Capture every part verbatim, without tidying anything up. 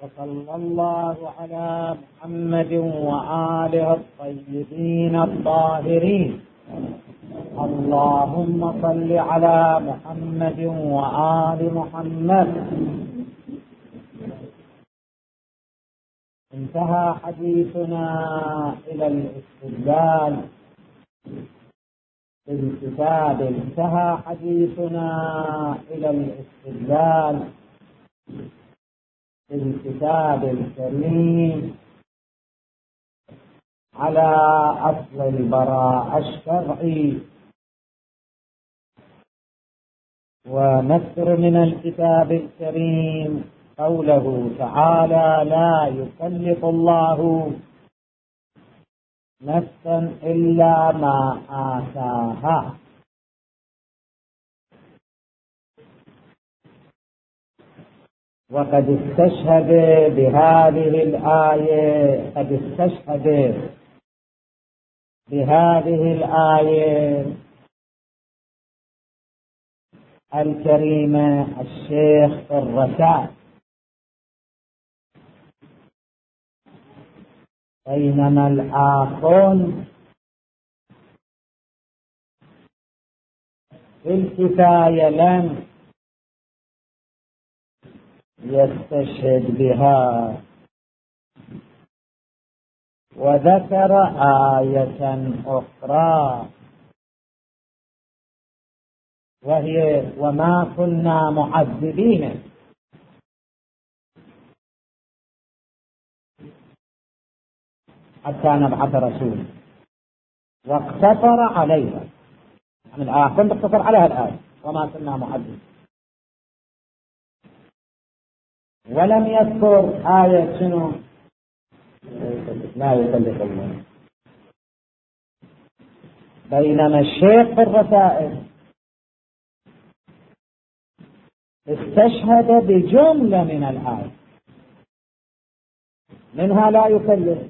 وصلى الله على محمد وآله الطيبين الطاهرين. اللهم صل على محمد وآل محمد. انتهى حديثنا إلى الاستدلال بالكتاب انتهى حديثنا إلى الاستدلال بالكتاب الكريم على أصل البراءة الشرعي، ونذكر من الكتاب الكريم قوله تعالى: لا يكلف الله نفسا إلا ما آتاها. وقد استشهد بهذه الآية قد استشهد بهذه الآية الكريمة الشيخ الرسائل، بينما الآخرون في الكفاية لم يستشهد بها، وذكر آية أخرى وهي: وما كنا معذبين حتى نبعث رسولا، واقتصر عليها. يعني الآخر اقتصر عليها الآية وما كنا معذبين، ولم يذكر آية شنو؟ لا يكلف الله. بينما الشيخ في الرسائل استشهد بجملة من الآية، منها لا يكلف،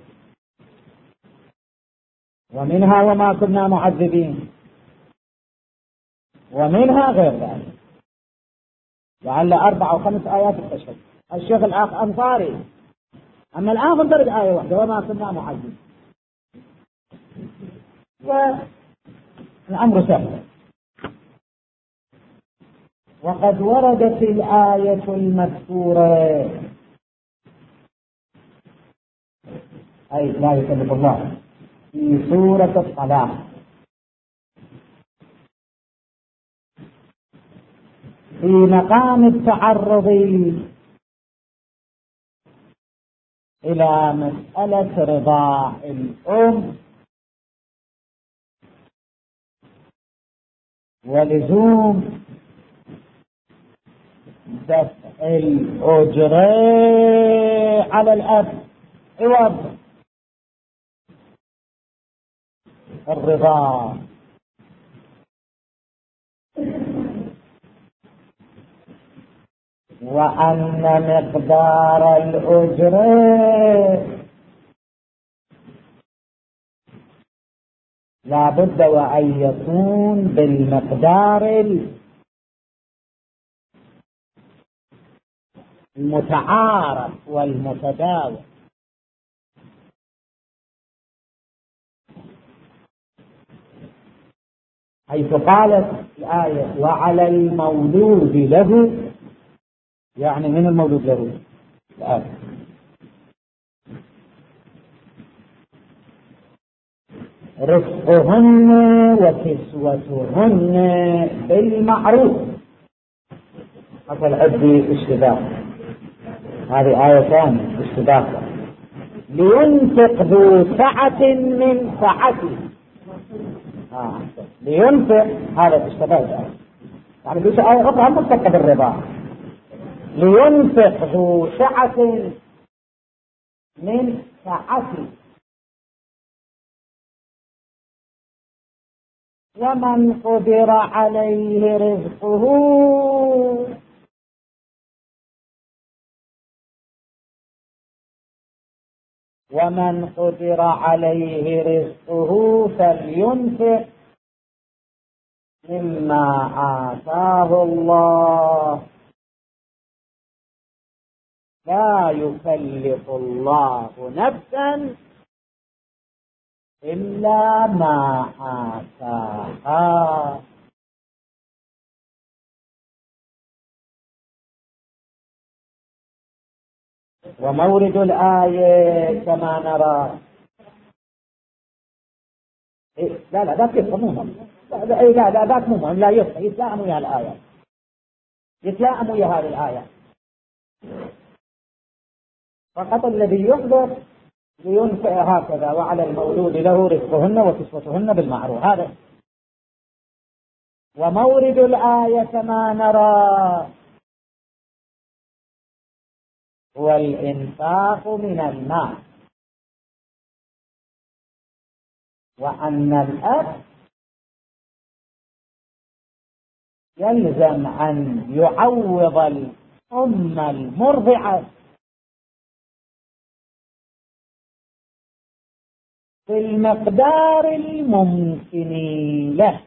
ومنها وما كنا معذبين، ومنها غير ذلك، لعل أربع أو خمس آيات استشهد الشيخ الأخ أنصاري. أما الآن فانضرب آية واحدة: وما كنا معذبين، والأمر سهل. وقد وردت الآية المذكورة، أي لا يكلف الله، في سورة الطلاق في مقام التعرض إلى مسألة رضاع الأم ولزوم دفع الأجرة على الأب عوض الرضاع، وأن مقدار الأجرة لا بد وأن يكون بالمقدار المتعارف والمتداول، حيث قالت الآية: وعلى المولود له، يعني من المولود له الآية رزقهن وكسوتهن بالمعروف. حصل عندي اشتباك، هذه آية ثانية اشتباك: لينفق ذو سعة من سعته. آه. لينفق، هذا اشتباك، يعني بيش آية أخرى متفقة بالرضا: لينفق ذو سعة من سعته ومن قدر عليه رزقه ومن قدر عليه رزقه فلينفق مما آتاه الله لا يكلف الله نفسا إلا ما آتاها. ومورد الآية كما نرى إيه؟ لا لا ذاك يفهمون لا لا لا لا ذاك مو مهم، لا يفهم يتلائم ويا الآية، يتلائم ويا هذه الآية. فقط الذي يحضر لينفع هكذا: وعلى المولود له رزقهن وكسوتهن بالمعروف. هذا ومورد الآية كما نرى هو الإنفاق من المال، وأن الأب يلزم أن يعوض الأم المرضعة بالمقدار الممكن له.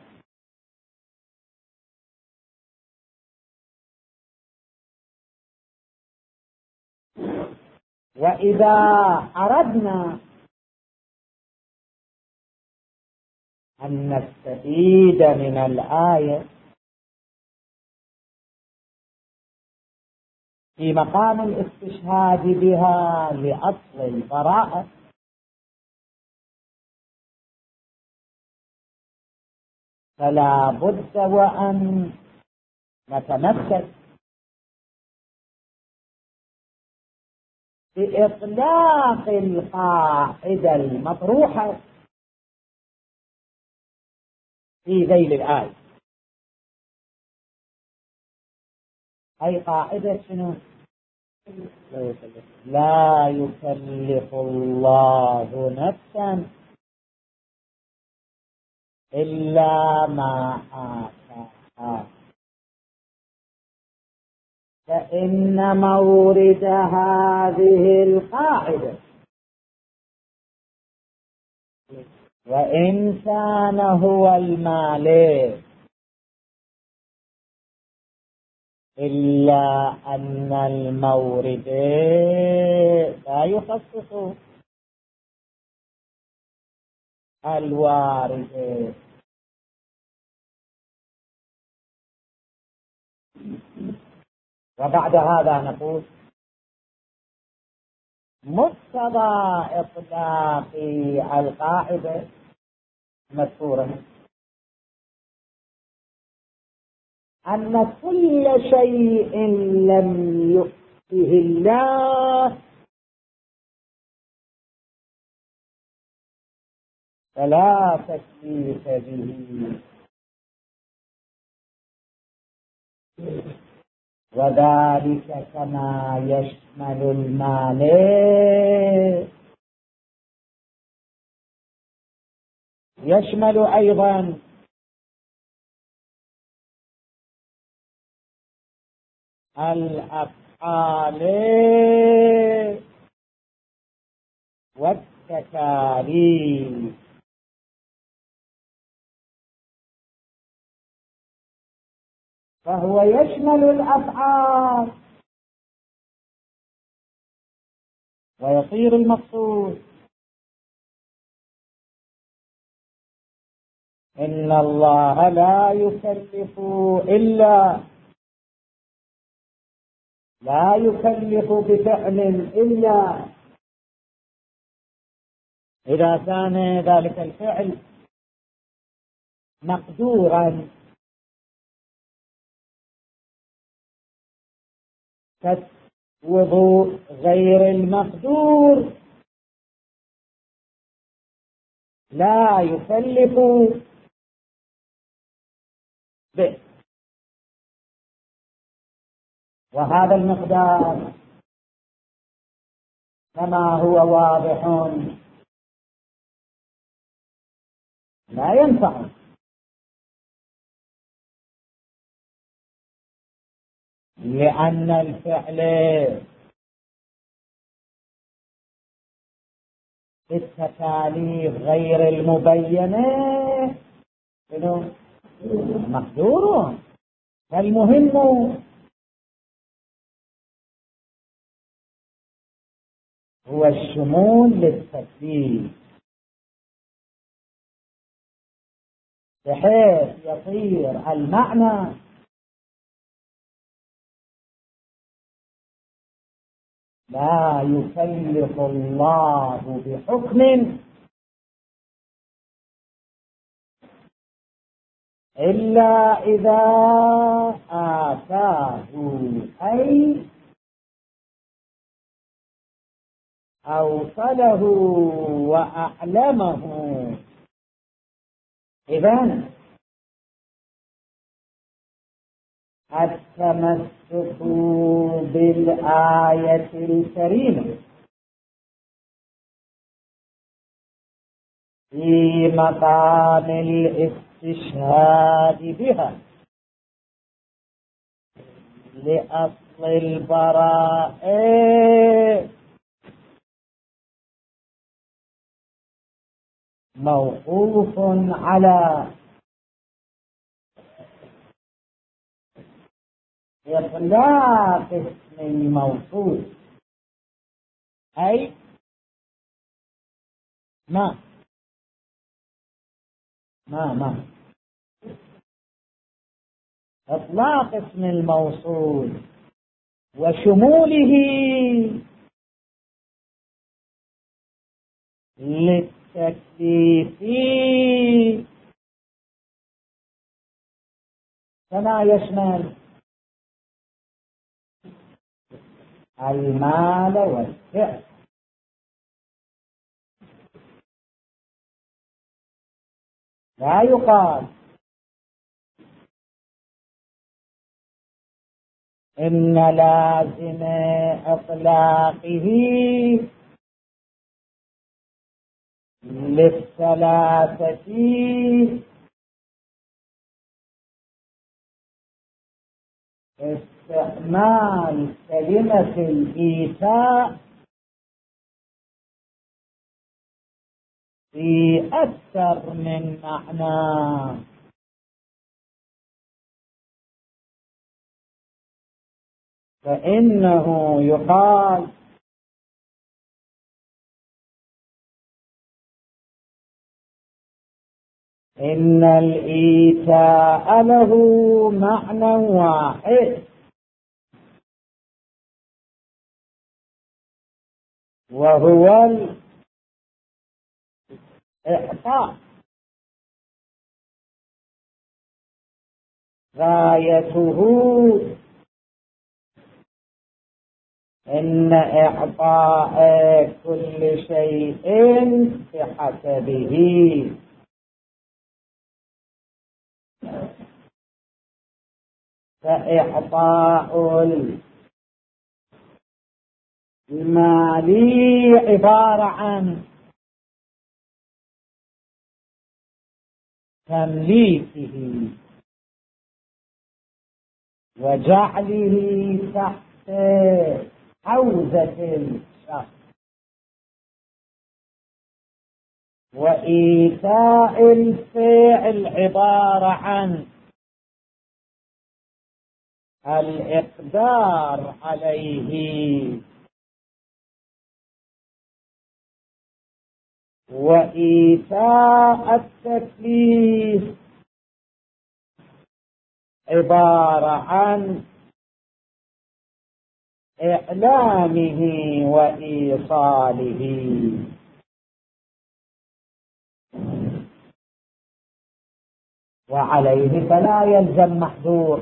وإذا أردنا أن نستفيد من الآية في مقام الاستشهاد بها لأصل البراءة، فلا بد وأن نتمسك بإطلاق القاعدة المطروحة في ذيل الآية. أي قاعدة شنو؟ لا يكلف الله نفسا إلا ما آتاها. فإن مورد هذه القاعدة وإن كان هو المال إلا أن المورد لا يخصص الوارد. وبعد هذا نقول مقتضى إطلاق القاعدة مذكورة أن كل شيء لم يؤته الله فلا تكليف به، وذلك كما يشمل المال يشمل أيضا الأفعال والتكاليف. فهو يشمل الأفعال ويصير المقصود إن الله لا يكلف إلا لا يكلف بفعل إلا إذا كان ذلك الفعل مقدورا، كالوضوء غير المقدور لا يكلف به. وهذا المقدار كما هو واضح لا ينفع، لأن الفعل التكاليف غير المبينة مقدور. فالمهم هو الشمول للتكليف، بحيث يصير المعنى لا يكلف الله بحكم إلا إذا آتاه، أي أوصله وأعلمه. إذن التمسك بالآية الكريمة في مقام الاستشهاد بها لأصل البراء موقوف على إطلاق اسم الموصول، أي ما ما ما إطلاق اسم الموصول وشموله للتكليف كما يشمل المال والفعل. لا يقال إن لازم إطلاقه للثلاثة استعمال كلمة الإيتاء في أكثر من معنى، فإنه يقال إن الإيتاء له معنى واحد، وهو الإعطاء، غايته إن إعطاء كل شيء بحسبه، فإعطاء المال عبارة عن تمليكه وجعله تحت حوزة الشخص، وإيتاء الفعل عبارة عن الإقدار عليه، وإيتاء التكليف عبارة عن إعلامه وإيصاله. وعليه فلا يلزم محذور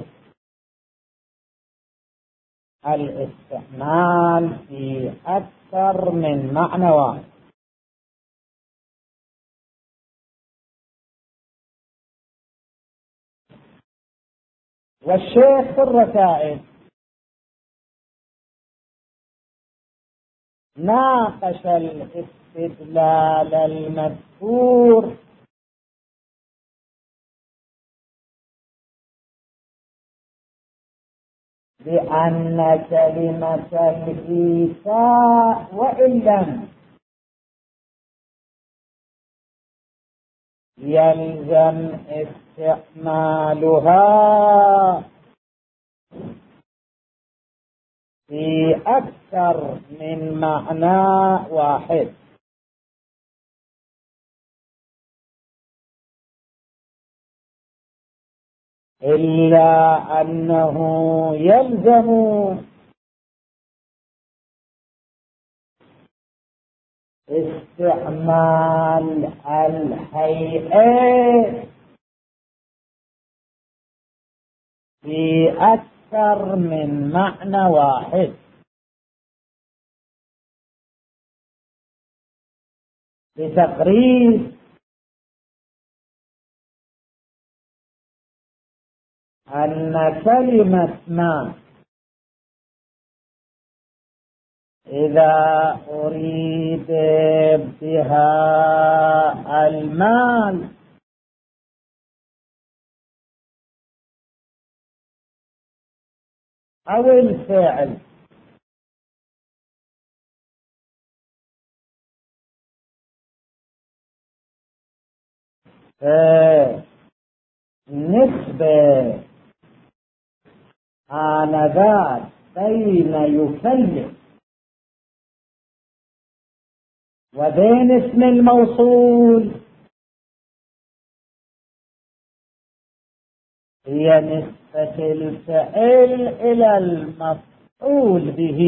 الاستعمال في أكثر من معنى واحد. والشيخ في الرسائل ناقش الاستدلال المذكور بأن كلمة الإيتاء وإن لم يلزم استعمالها في أكثر من معنى واحد، إلا أنه يلزم استعمال الهيئة في أكثر من معنى واحد، لتقريب أن كلمة ما إذا أريد بها المال أو الفعل نسبة آنذاك بين يكلف وبين اسم الموصول هي نسبة الفعل إلى المفعول به،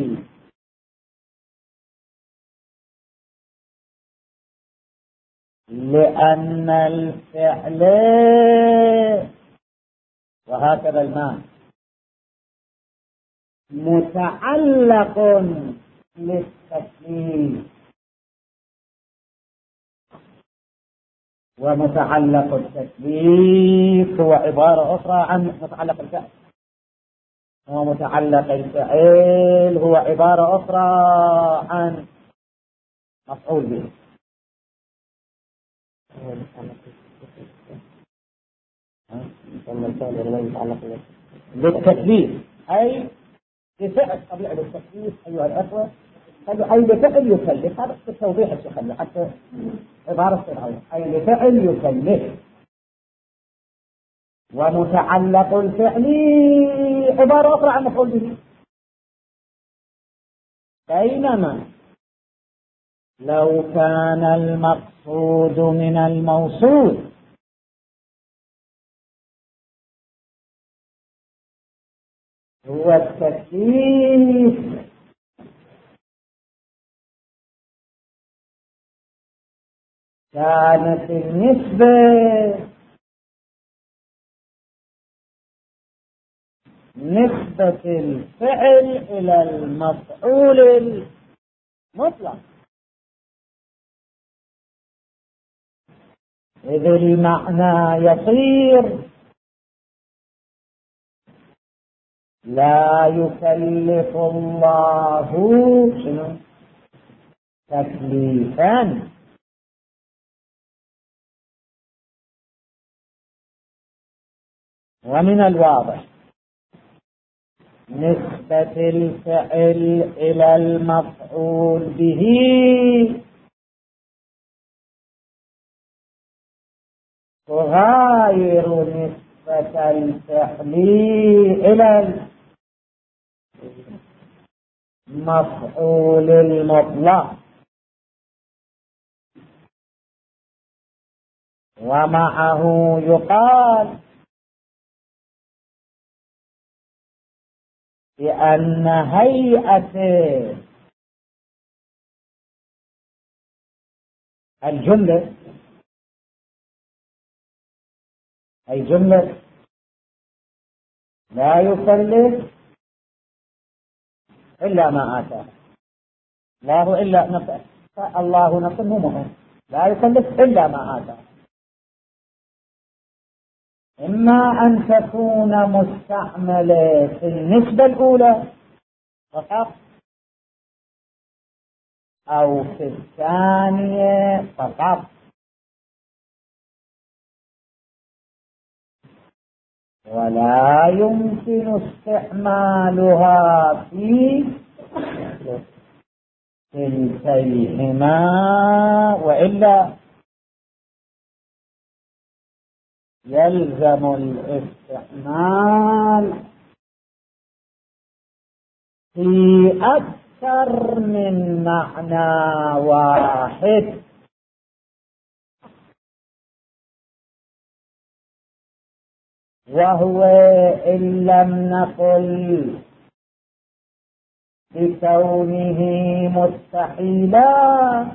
لأن الفعل وهكذا المال متعلق للتكليف، ومتعلق التكليف هو عبارة أخرى عن متعلق الفعل، ومتعلق الفعل هو عبارة أخرى عن مفعول به. بالتكليف أي بفعل طبيعي بالتكليف أيها الأخوة، أي بفعل يكلف، هذا التوضيح الشيخ حتى عبارة فرعون، أي بفعل يكلف، ومتعلق الفعل عبارة أخرى عن مفعول به. بينما لو كان المقصود من الموصول هو التكليف كانت النسبة نسبة الفعل إلى المفعول المطلق، إذ المعنى يصير لا يكلف الله شنو تكليفا، ومن الواضح نسبة الفعل إلى المفعول به تغاير نسبة الفعل إلى المفعول المطلق، ومعه يقال بأن هيئة الجملة أي جملة لا يكلف إلا ما آتاه الله إلا نفسه، الله نفسه مو مهم، لا يكلف إلا ما آتاه، إما أن تكون مستعملة في النسبة الأولى فقط أو في الثانية فقط، ولا يمكن استعمالها في كلتيهما، وإلا يلزم الاستعمال في أكثر من معنى واحد. وهو إن لم نقل بكونه مستحيلا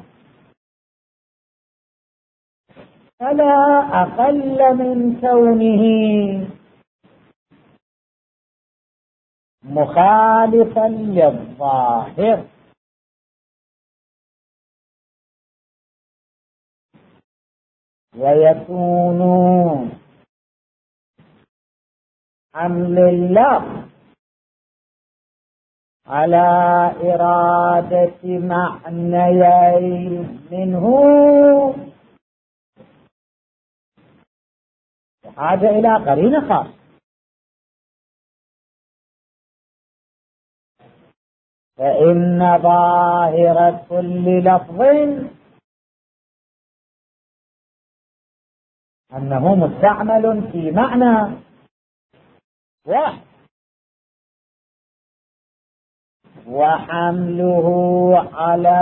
فلا أقل من كونه مخالفا للظاهر. ويكون حمل اللفظ على إرادة معنيين منه حاجة إلى قرينة خاصة. فإن ظاهر كل لفظ أنه مستعمل في معنى واحد، وحمله على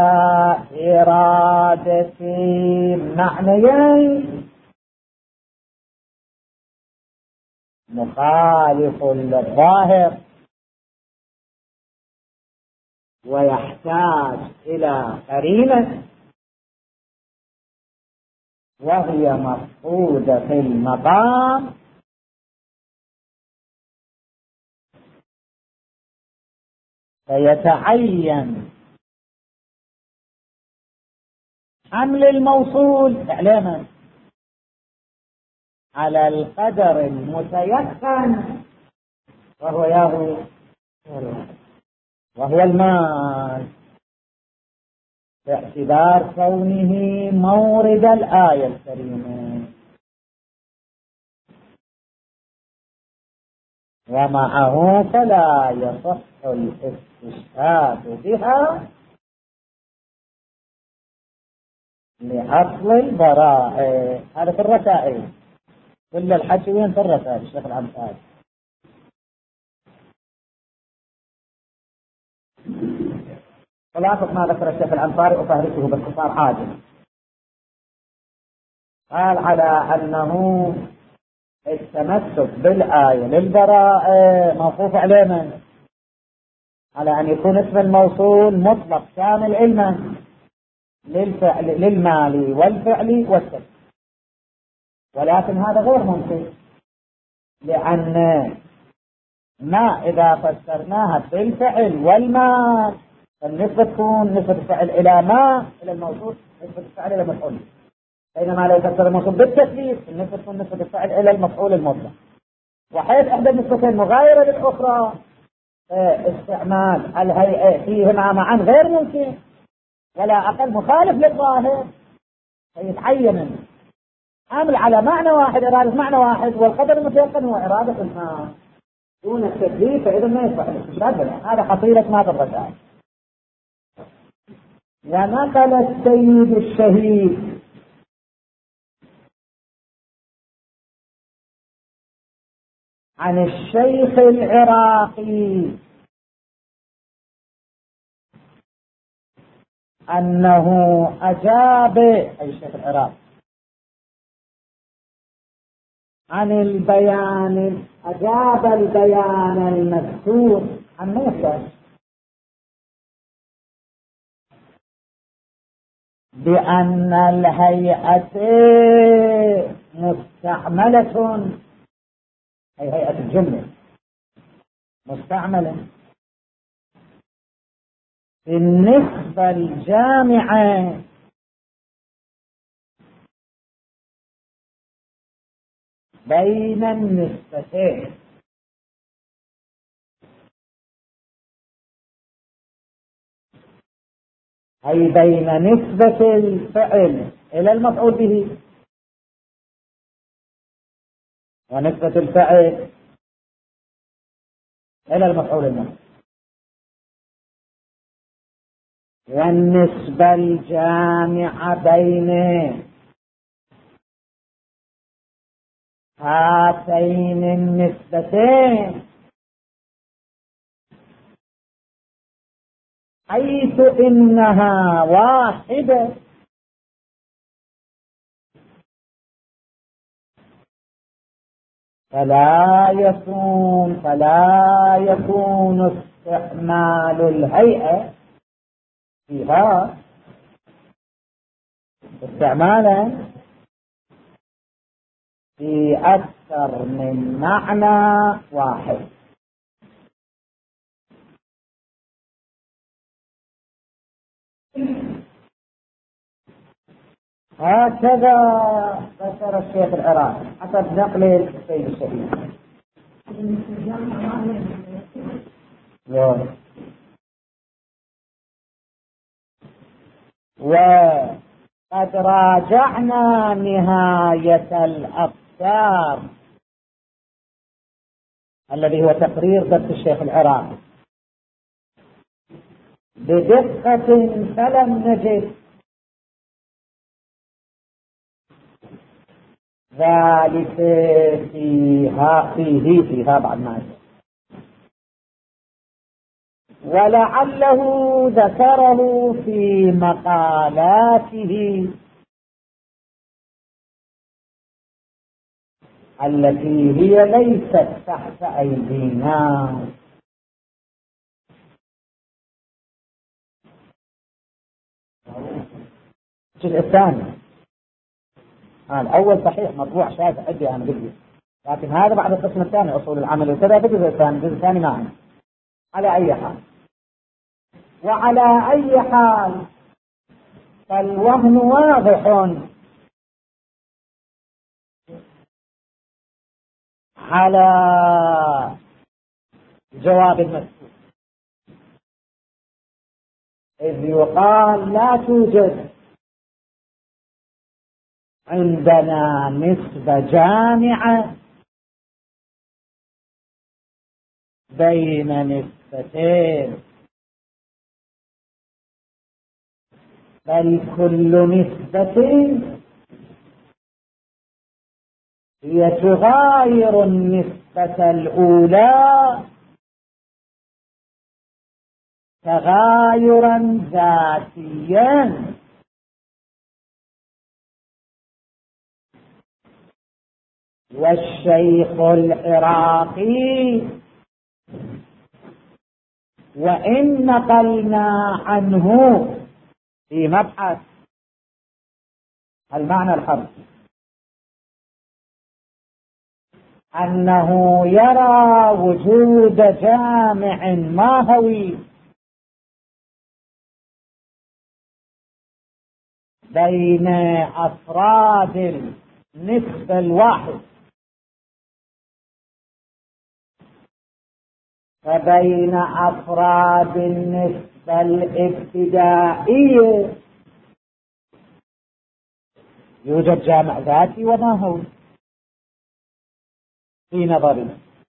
إرادة معنيين مخالف للظاهر، ويحتاج إلى قرينة وهي مفقودة في المقام، فيتعين حمل الموصول إعلاما على القدر المتيقن وهو ياهو وهو المال، باعتبار كونه مورد الآية الكريمة، ومعه فلا يصح الاستشهاد بها لأصل البراءة. هذا في الرسائل، كل الحكي وين في الرسائل الشيخ العنصاري. خلاصة ما ذكر الشيخ العنصاري أفهرسه باختصار عاجل. قال على أنه التمسك بالآية للبراءة موقوف على من؟ على أن يكون اسم الموصول مطلق شامل علما للفعل للمال والفعل والسلب، ولكن هذا غير ممكن، لأن ما إذا فسرناها بالفعل والمال فالنسبة تكون نسبة الفعل إلى ما إلى الموصول، نسبة الفعل إلى المفعول، بينما لو فسر الموصول بالتكليف النسبة تكون نسبة الفعل إلى المفعول المطلق. وحيث إحدى النسبتين مغايرة للأخرى استعمال الهيئة فيهما معا غير ممكن ولا أقل مخالف للظاهر، فيتعين عامل على معنى واحد، إرادة معنى واحد، والقدر المتيقن هو إرادة المعنى دون التكليف، فإذا ما يصح الاستشهاد بها. هذا حصيلة ما تبغى. ونقل السيد الشهيد عن الشيخ العراقي أنه أجاب، أي الشيخ العراقي، عن البيان، أجاب البيان المذكور عن موسى بأن الهيئة مستعملة، أي هيئة الجملة مستعملة في النسبة الجامعة بين النسبتين، أي بين نسبة الفعل إلى المفعول به ونسبة الفعل إلى المفعول المطلق، والنسبة الجامعة بين هاتين النسبتين حيث إنها واحدة فلا يكون فلا يكون استعمال الهيئة فيها استعمالا في أكثر من معنى واحد. هكذا ذكر الشيخ العراقي حسب نقل السيد الشهيد. وقد راجعنا نهاية الأفكار الذي هو تقرير درس الشيخ العراقي بدقة فلم نجد ذلك فيها فيه فيها بعد ما ولعله ذكره في مقالاته التي هي ليست تحت أيدينا. الجزء الثاني الأول صحيح مطبوع شايف عندي أنا بدي، لكن هذا بعد القسم الثاني أصول العمل وكذا في الجزء الثاني. الجزء الثاني معنا على أي حال. وعلى أي حال فالوهن واضح على جواب المسؤول، إذ يقال لا توجد عندنا نسبة جامعة بين نسبتين، بل كل نسبة هي تغاير النسبة الأولى تغايرا ذاتيا. والشيخ العراقي وإن نقلنا عنه في مبحث المعنى الحرفي أنه يرى وجود جامع ماهوي بين أفراد النسبة الواحد، فبين أفراد النسبة الابتدائية يوجد جامع ذاتي وماهوي في نظرنا،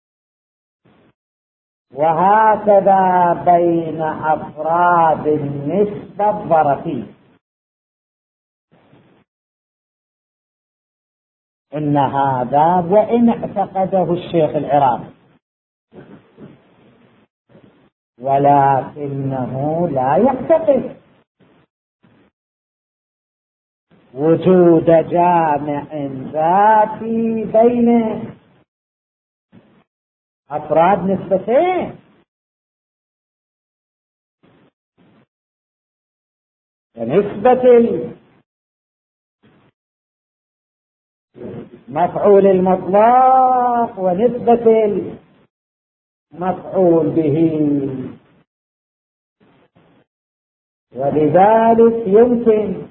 وهكذا بين أفراد النسبة الظرفية. إن هذا وإن اعتقده الشيخ العراقي ولكنه لا يعتقد وجود جامع ذاتي بين أفراد نسبتين. نسبة المفعول المطلق ونسبة المفعول به، ولذلك يمكن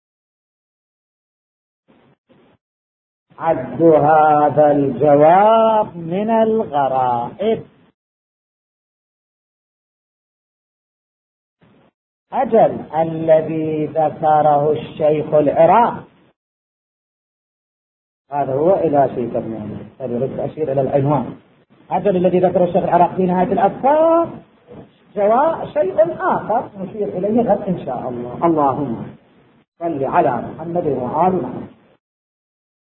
عد هذا الجواب من الغرائب. أجل الذي ذكره الشيخ العراقي هذا هو إلى شيء تبنيه، فلرد أشير إلى العنوان. أجل الذي ذكره الشيخ العراقي في نهاية الأفكار جواب شيء آخر نشير إليه غد إن شاء الله. اللهم صل على محمد وآل محمد.